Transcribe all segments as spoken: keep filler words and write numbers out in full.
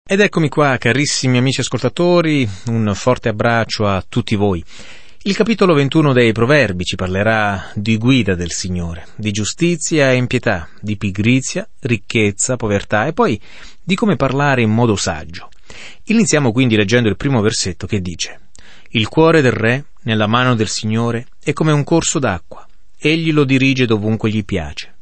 Ed eccomi qua, carissimi amici ascoltatori, un forte abbraccio a tutti voi. Il capitolo ventuno dei Proverbi ci parlerà di guida del Signore, di giustizia e impietà, di pigrizia, ricchezza, povertà e poi di come parlare in modo saggio. Iniziamo quindi leggendo il primo versetto che dice: «Il cuore del re nella mano del Signore è come un corso d'acqua, egli lo dirige dovunque gli piace».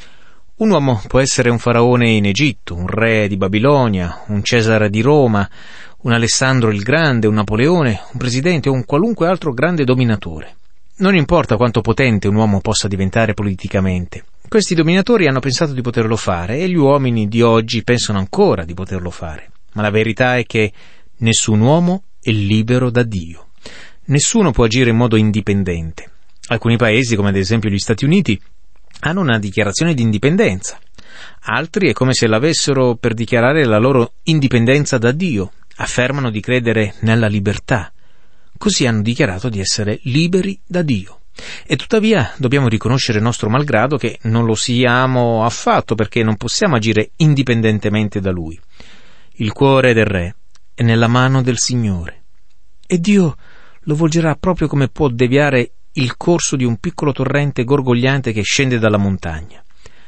Un uomo può essere un faraone in Egitto, un re di Babilonia, un Cesare di Roma, un Alessandro il Grande, un Napoleone, un presidente o un qualunque altro grande dominatore. Non importa quanto potente un uomo possa diventare politicamente. Questi dominatori hanno pensato di poterlo fare e gli uomini di oggi pensano ancora di poterlo fare. Ma la verità è che nessun uomo è libero da Dio. Nessuno può agire in modo indipendente. Alcuni paesi, come ad esempio gli Stati Uniti, hanno una dichiarazione di indipendenza. Altri è come se l'avessero per dichiarare la loro indipendenza da Dio. Affermano di credere nella libertà. Così hanno dichiarato di essere liberi da Dio. E tuttavia dobbiamo riconoscere nostro malgrado che non lo siamo affatto, perché non possiamo agire indipendentemente da Lui. Il cuore del re è nella mano del Signore. E Dio lo volgerà proprio come può deviare il corso di un piccolo torrente gorgogliante che scende dalla montagna.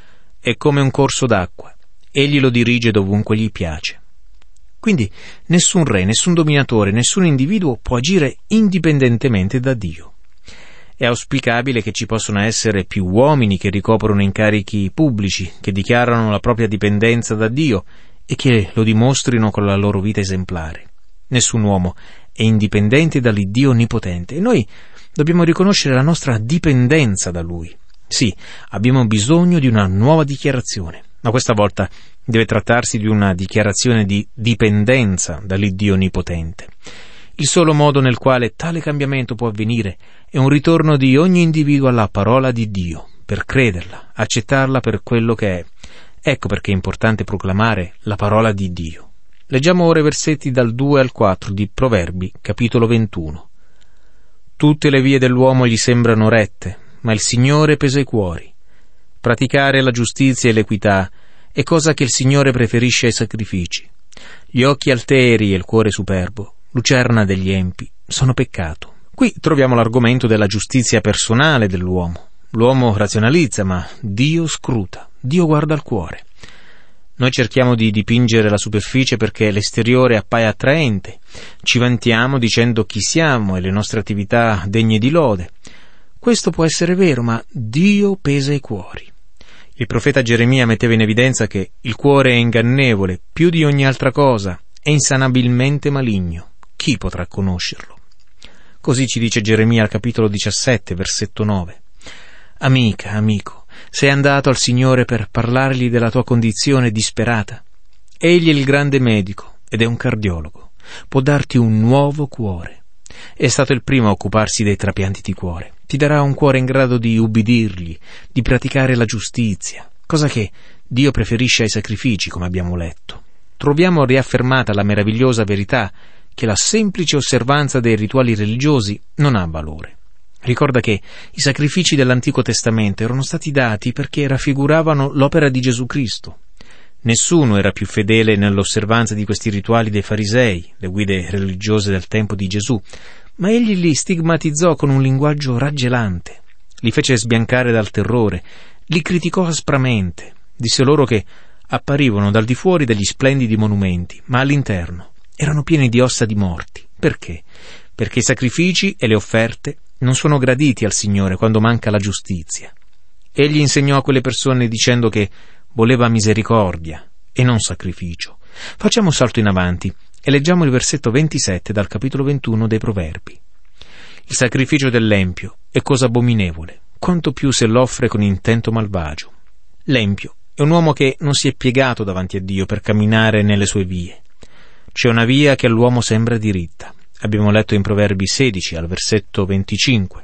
È come un corso d'acqua. Egli lo dirige dovunque gli piace. Quindi nessun re, nessun dominatore, nessun individuo può agire indipendentemente da Dio. È auspicabile che ci possano essere più uomini che ricoprono incarichi pubblici, che dichiarano la propria dipendenza da Dio e che lo dimostrino con la loro vita esemplare. Nessun uomo è indipendente dall'Iddio onnipotente e noi dobbiamo riconoscere la nostra dipendenza da Lui. Sì, abbiamo bisogno di una nuova dichiarazione, ma questa volta deve trattarsi di una dichiarazione di dipendenza dall'Iddio onnipotente. Il solo modo nel quale tale cambiamento può avvenire è un ritorno di ogni individuo alla parola di Dio, per crederla, accettarla per quello che è. Ecco perché è importante proclamare la parola di Dio. Leggiamo ora i versetti dal due al quattro di Proverbi, capitolo ventuno. Tutte le vie dell'uomo gli sembrano rette, ma il Signore pesa i cuori. Praticare la giustizia e l'equità è cosa che il Signore preferisce ai sacrifici. Gli occhi alteri e il cuore superbo, lucerna degli empi, sono peccato. Qui troviamo l'argomento della giustizia personale dell'uomo. L'uomo razionalizza, ma Dio scruta, Dio guarda al cuore. Noi cerchiamo di dipingere la superficie perché l'esteriore appaia attraente. Ci vantiamo dicendo chi siamo e le nostre attività degne di lode. Questo può essere vero, ma Dio pesa i cuori. Il profeta Geremia metteva in evidenza che il cuore è ingannevole, più di ogni altra cosa, è insanabilmente maligno. Chi potrà conoscerlo? Così ci dice Geremia al capitolo diciassette, versetto nove. Amica, amico, sei andato al Signore per parlargli della tua condizione disperata? Egli è il grande medico ed è un cardiologo. Può darti un nuovo cuore. È stato il primo a occuparsi dei trapianti di cuore. Ti darà un cuore in grado di ubbidirgli, di praticare la giustizia, cosa che Dio preferisce ai sacrifici, come abbiamo letto. Troviamo riaffermata la meravigliosa verità che la semplice osservanza dei rituali religiosi non ha valore. Ricorda che i sacrifici dell'Antico Testamento erano stati dati perché raffiguravano l'opera di Gesù Cristo. Nessuno era più fedele nell'osservanza di questi rituali dei farisei, le guide religiose del tempo di Gesù, ma egli li stigmatizzò con un linguaggio raggelante, li fece sbiancare dal terrore, li criticò aspramente, disse loro che apparivano dal di fuori degli splendidi monumenti, ma all'interno erano pieni di ossa di morti. Perché? Perché i sacrifici e le offerte non sono graditi al Signore quando manca la giustizia. Egli insegnò a quelle persone dicendo che voleva misericordia e non sacrificio. Facciamo un salto in avanti e leggiamo il versetto ventisette dal capitolo ventuno dei Proverbi. Il sacrificio dell'empio è cosa abominevole, quanto più se l'offre con intento malvagio. L'empio è un uomo che non si è piegato davanti a Dio per camminare nelle sue vie. C'è una via che all'uomo sembra diritta. Abbiamo letto in Proverbi sedici, al versetto venticinque.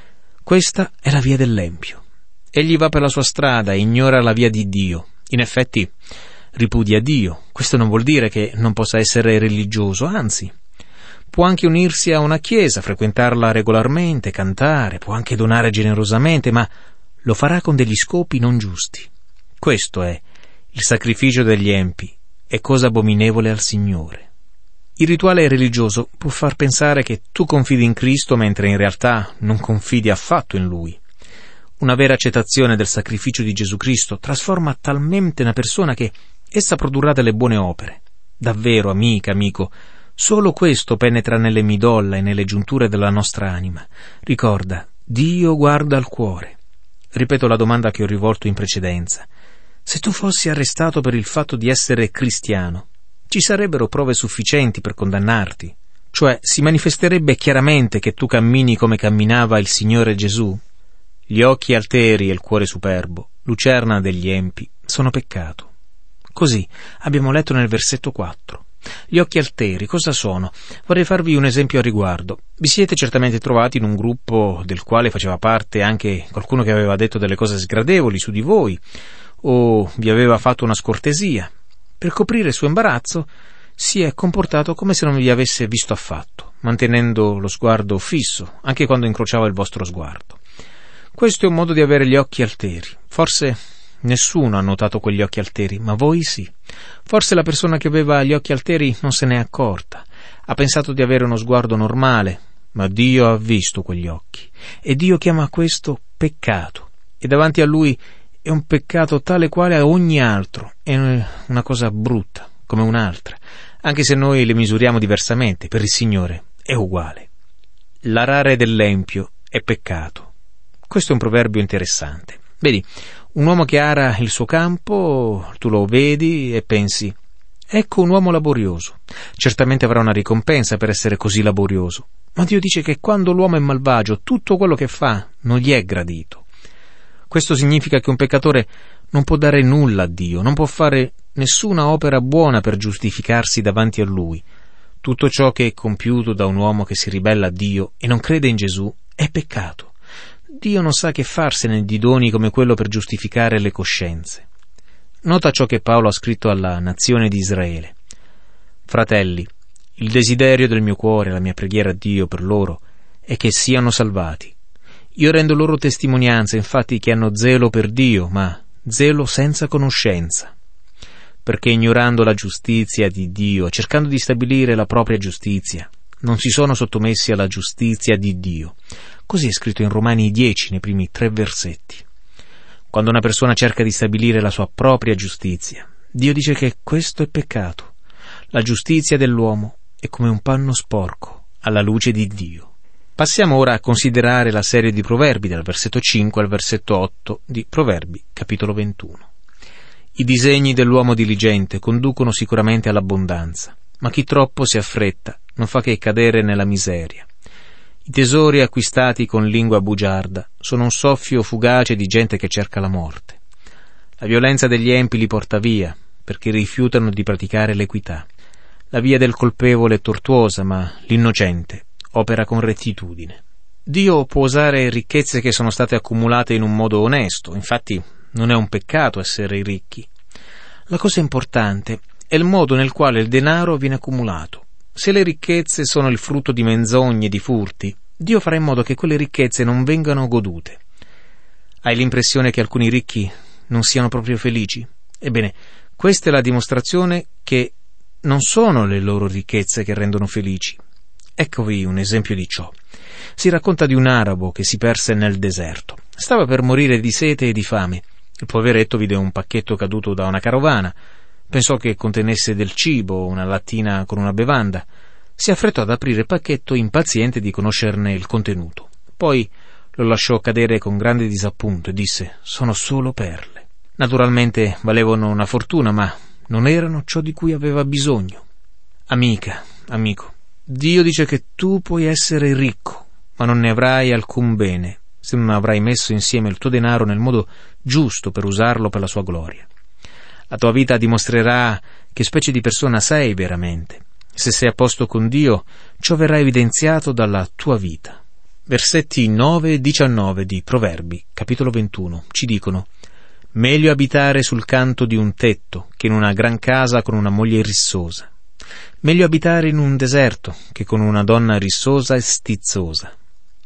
Questa è la via dell'empio. Egli va per la sua strada e ignora la via di Dio. In effetti, ripudia Dio. Questo non vuol dire che non possa essere religioso, anzi, può anche unirsi a una chiesa, frequentarla regolarmente, cantare, può anche donare generosamente, ma lo farà con degli scopi non giusti. Questo è il sacrificio degli empi è cosa abominevole al Signore. Il rituale religioso può far pensare che tu confidi in Cristo mentre in realtà non confidi affatto in Lui. Una vera accettazione del sacrificio di Gesù Cristo trasforma talmente una persona che essa produrrà delle buone opere. Davvero, amica, amico, solo questo penetra nelle midolla e nelle giunture della nostra anima. Ricorda, Dio guarda al cuore. Ripeto la domanda che ho rivolto in precedenza. Se tu fossi arrestato per il fatto di essere cristiano, ci sarebbero prove sufficienti per condannarti? Cioè, si manifesterebbe chiaramente che tu cammini come camminava il Signore Gesù? Gli occhi alteri e il cuore superbo, lucerna degli empi, sono peccato. Così abbiamo letto nel versetto quattro. Gli occhi alteri cosa sono? Vorrei farvi un esempio a riguardo. Vi siete certamente trovati in un gruppo del quale faceva parte anche qualcuno che aveva detto delle cose sgradevoli su di voi, o vi aveva fatto una scortesia. Per coprire il suo imbarazzo si è comportato come se non vi avesse visto affatto, mantenendo lo sguardo fisso, anche quando incrociava il vostro sguardo. Questo è un modo di avere gli occhi alteri. Forse nessuno ha notato quegli occhi alteri, ma voi sì. Forse la persona che aveva gli occhi alteri non se n'è accorta. Ha pensato di avere uno sguardo normale, ma Dio ha visto quegli occhi. E Dio chiama questo peccato. E davanti a Lui è un peccato tale quale a ogni altro. È una cosa brutta, come un'altra. Anche se noi le misuriamo diversamente, per il Signore è uguale. L'arare dell'empio è peccato. Questo è un proverbio interessante. Vedi, un uomo che ara il suo campo, tu lo vedi e pensi, ecco un uomo laborioso. Certamente avrà una ricompensa per essere così laborioso. Ma Dio dice che quando l'uomo è malvagio, tutto quello che fa non gli è gradito. Questo significa che un peccatore non può dare nulla a Dio, non può fare nessuna opera buona per giustificarsi davanti a Lui. Tutto ciò che è compiuto da un uomo che si ribella a Dio e non crede in Gesù è peccato. Dio non sa che farsene di doni come quello per giustificare le coscienze. Nota ciò che Paolo ha scritto alla nazione di Israele. Fratelli, il desiderio del mio cuore, la mia preghiera a Dio per loro, è che siano salvati. Io rendo loro testimonianza, infatti, che hanno zelo per Dio, ma zelo senza conoscenza. Perché ignorando la giustizia di Dio, cercando di stabilire la propria giustizia, non si sono sottomessi alla giustizia di Dio. Così è scritto in Romani dieci, nei primi tre versetti. Quando una persona cerca di stabilire la sua propria giustizia, Dio dice che questo è peccato. La giustizia dell'uomo è come un panno sporco alla luce di Dio. Passiamo ora a considerare la serie di proverbi dal versetto cinque al versetto otto di Proverbi, capitolo ventuno. I disegni dell'uomo diligente conducono sicuramente all'abbondanza, ma chi troppo si affretta non fa che cadere nella miseria. I tesori acquistati con lingua bugiarda sono un soffio fugace di gente che cerca la morte. La violenza degli empi li porta via, perché rifiutano di praticare l'equità. La via del colpevole è tortuosa, ma l'innocente opera con rettitudine. Dio può usare ricchezze che sono state accumulate in un modo onesto, infatti non è un peccato essere ricchi. La cosa importante è il modo nel quale il denaro viene accumulato. Se le ricchezze sono il frutto di menzogne e di furti, Dio farà in modo che quelle ricchezze non vengano godute. Hai l'impressione che alcuni ricchi non siano proprio felici? Ebbene, questa è la dimostrazione che non sono le loro ricchezze che rendono felici. Eccovi un esempio di ciò. Si racconta di un arabo che si perse nel deserto. Stava per morire di sete e di fame. Il poveretto vide un pacchetto caduto da una carovana. Pensò che contenesse del cibo, una lattina con una bevanda. Si affrettò ad aprire il pacchetto, impaziente di conoscerne il contenuto. Poi lo lasciò cadere con grande disappunto e disse: «Sono solo perle». Naturalmente valevano una fortuna, ma non erano ciò di cui aveva bisogno. Amica, amico, Dio dice che tu puoi essere ricco, ma non ne avrai alcun bene se non avrai messo insieme il tuo denaro nel modo giusto per usarlo per la sua gloria. La tua vita dimostrerà che specie di persona sei veramente. Se sei a posto con Dio, ciò verrà evidenziato dalla tua vita. Versetti nove e diciannove di Proverbi, capitolo ventuno, ci dicono: «Meglio abitare sul canto di un tetto che in una gran casa con una moglie rissosa. Meglio abitare in un deserto che con una donna rissosa e stizzosa».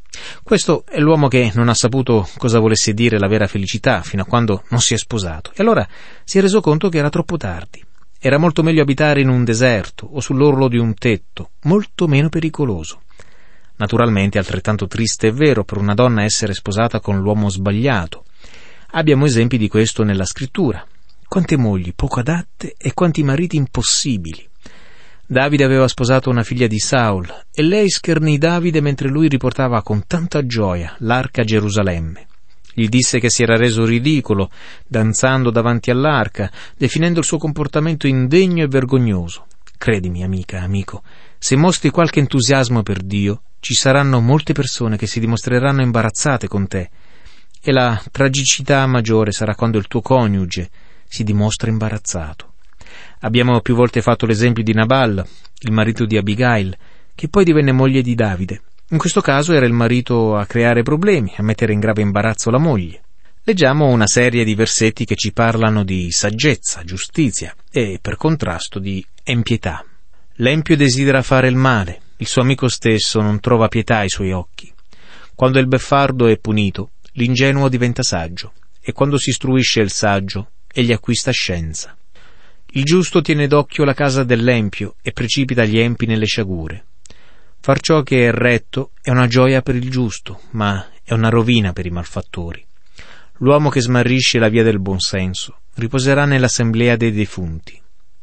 Questo è l'uomo che non ha saputo cosa volesse dire la vera felicità fino a quando non si è sposato, e allora si è reso conto che era troppo tardi. Era molto meglio abitare in un deserto o sull'orlo di un tetto, molto meno pericoloso. Naturalmente è altrettanto triste e vero per una donna essere sposata con l'uomo sbagliato. Abbiamo esempi di questo nella scrittura. Quante mogli poco adatte e quanti mariti impossibili. Davide aveva sposato una figlia di Saul e lei schernì Davide mentre lui riportava con tanta gioia l'arca a Gerusalemme. Gli disse che si era reso ridicolo danzando davanti all'arca, definendo il suo comportamento indegno e vergognoso. Credimi, amica, amico, se mostri qualche entusiasmo per Dio, ci saranno molte persone che si dimostreranno imbarazzate con te, e la tragicità maggiore sarà quando il tuo coniuge si dimostra imbarazzato. Abbiamo più volte fatto l'esempio di Nabal, il marito di Abigail, che poi divenne moglie di Davide. In questo caso era il marito a creare problemi, a mettere in grave imbarazzo la moglie. Leggiamo una serie di versetti che ci parlano di saggezza, giustizia e, per contrasto, di empietà. L'empio desidera fare il male, il suo amico stesso non trova pietà ai suoi occhi. Quando il beffardo è punito, l'ingenuo diventa saggio, e quando si istruisce il saggio, egli acquista scienza. Il giusto tiene d'occhio la casa dell'empio e precipita gli empi nelle sciagure. Far ciò che è retto è una gioia per il giusto, ma è una rovina per i malfattori. L'uomo che smarrisce la via del buonsenso riposerà nell'assemblea dei defunti.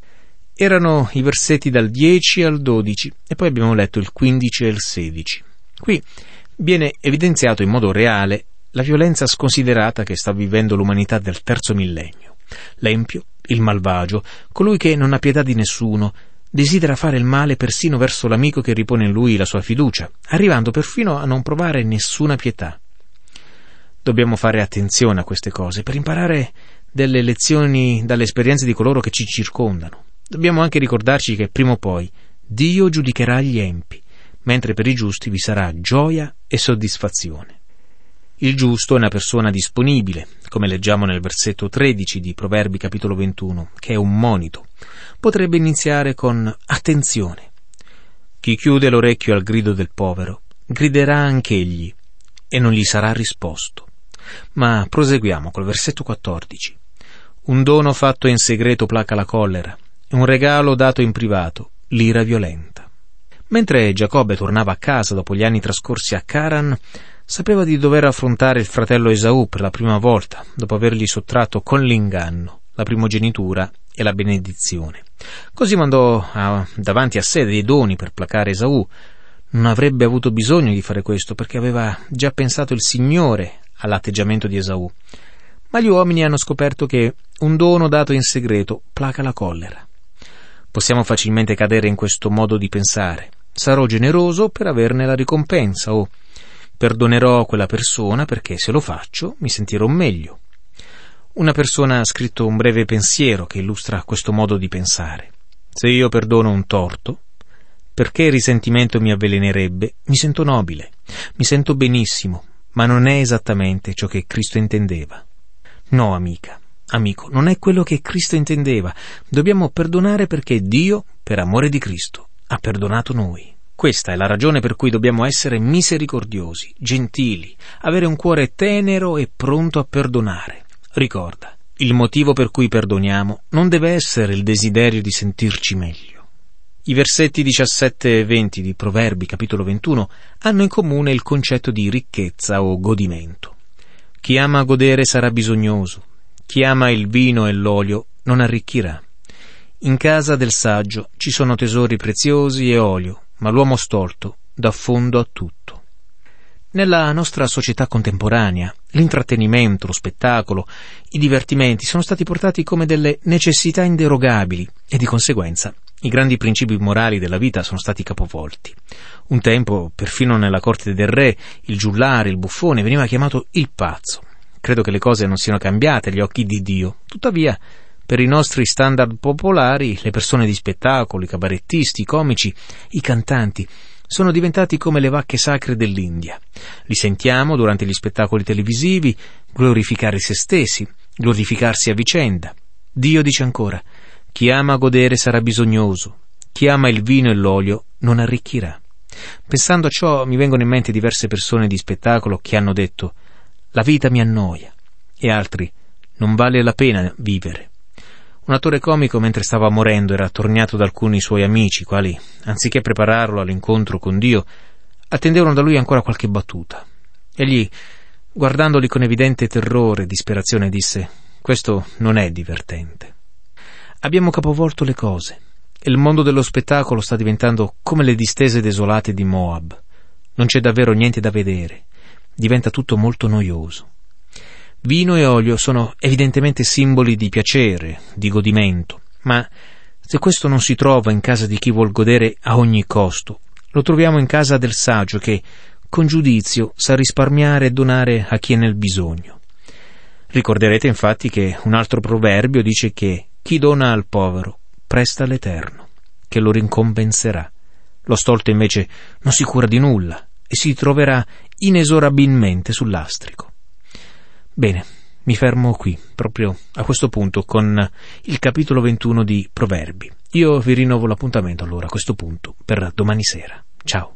Erano i versetti dal dieci al dodici e poi abbiamo letto il quindici e il sedici. Qui viene evidenziato in modo reale la violenza sconsiderata che sta vivendo l'umanità del terzo millennio. L'empio, il malvagio, colui che non ha pietà di nessuno, desidera fare il male persino verso l'amico che ripone in lui la sua fiducia, arrivando perfino a non provare nessuna pietà. Dobbiamo fare attenzione a queste cose per imparare delle lezioni dalle esperienze di coloro che ci circondano. Dobbiamo anche ricordarci che prima o poi Dio giudicherà gli empi, mentre per i giusti vi sarà gioia e soddisfazione. Il giusto è una persona disponibile, come leggiamo nel versetto tredici di Proverbi capitolo ventuno, che è un monito. Potrebbe iniziare con attenzione. Chi chiude l'orecchio al grido del povero, griderà anch'egli, e non gli sarà risposto. Ma proseguiamo col versetto quattordici. Un dono fatto in segreto placa la collera, e un regalo dato in privato l'ira violenta. Mentre Giacobbe tornava a casa dopo gli anni trascorsi a Caran, sapeva di dover affrontare il fratello Esaù per la prima volta, dopo avergli sottratto con l'inganno la primogenitura e la benedizione. Così mandò a, davanti a sé dei doni per placare Esaù. Non avrebbe avuto bisogno di fare questo, perché aveva già pensato il Signore all'atteggiamento di Esaù. Ma gli uomini hanno scoperto che un dono dato in segreto placa la collera. Possiamo facilmente cadere in questo modo di pensare. Sarò generoso per averne la ricompensa, o perdonerò quella persona perché se lo faccio mi sentirò meglio. Una persona ha scritto un breve pensiero che illustra questo modo di pensare. Se io perdono un torto, perché il risentimento mi avvelenerebbe, mi sento nobile, mi sento benissimo, ma non è esattamente ciò che Cristo intendeva. No, amica, amico, non è quello che Cristo intendeva. Dobbiamo perdonare perché Dio, per amore di Cristo, ha perdonato noi. Questa è la ragione per cui dobbiamo essere misericordiosi, gentili, avere un cuore tenero e pronto a perdonare. Ricorda, il motivo per cui perdoniamo non deve essere il desiderio di sentirci meglio. I versetti diciassette e venti di Proverbi capitolo ventuno hanno in comune il concetto di ricchezza o godimento. Chi ama godere sarà bisognoso, chi ama il vino e l'olio non arricchirà. In casa del saggio ci sono tesori preziosi e olio, ma l'uomo stolto dà fondo a tutto. Nella nostra società contemporanea, l'intrattenimento, lo spettacolo, i divertimenti sono stati portati come delle necessità inderogabili e di conseguenza i grandi principi morali della vita sono stati capovolti. Un tempo, perfino nella corte del re, il giullare, il buffone veniva chiamato il pazzo. Credo che le cose non siano cambiate agli occhi di Dio. Tuttavia, per i nostri standard popolari, le persone di spettacolo, i cabarettisti, i comici, i cantanti sono diventati come le vacche sacre dell'India. Li sentiamo durante gli spettacoli televisivi glorificare se stessi, glorificarsi a vicenda. Dio dice ancora: chi ama godere sarà bisognoso, chi ama il vino e l'olio non arricchirà. Pensando a ciò mi vengono in mente diverse persone di spettacolo che hanno detto: la vita mi annoia, e altri: non vale la pena vivere. Un attore comico, mentre stava morendo, era attorniato da alcuni suoi amici, quali, anziché prepararlo all'incontro con Dio, attendevano da lui ancora qualche battuta. Egli, guardandoli con evidente terrore e disperazione, disse: «Questo non è divertente. Abbiamo capovolto le cose e il mondo dello spettacolo sta diventando come le distese desolate di Moab. Non c'è davvero niente da vedere. Diventa tutto molto noioso. Vino e olio sono evidentemente simboli di piacere, di godimento, ma se questo non si trova in casa di chi vuol godere a ogni costo, lo troviamo in casa del saggio che, con giudizio, sa risparmiare e donare a chi è nel bisogno. Ricorderete infatti che un altro proverbio dice che chi dona al povero presta all'Eterno, che lo rincompenserà. Lo stolto invece non si cura di nulla e si troverà inesorabilmente sul lastrico. Bene, mi fermo qui, proprio a questo punto, con il capitolo ventuno di Proverbi. Io vi rinnovo l'appuntamento allora a questo punto per domani sera. Ciao.